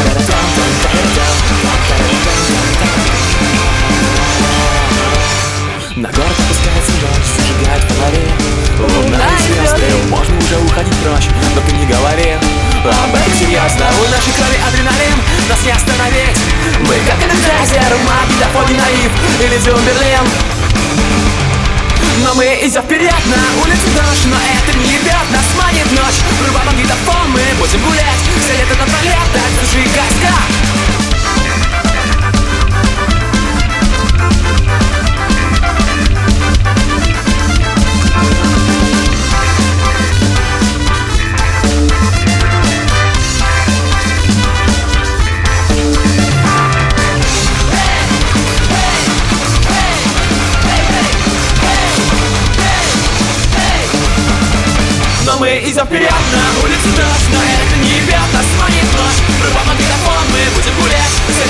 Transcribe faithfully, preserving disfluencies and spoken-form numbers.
На город опускается ночь, зажигает фонари. Луна и звезды, можно уже уходить прочь, но ты не говори об этом серьезно. У нашей крови адреналин, нас не остановить. Мы как энергайзер, магнитофон и наив, или Дюм Берлин. Но мы идем вперед, на улице дождь, но это не ебет, нас манит ночь. Врубай магнитофон, мы будем гулять все лето напролет, так зажигайся. Но мы идем вперед, на улице дождь, но это не ебет, нас манит ночь. Врубай магнитофон, мы будем гулять.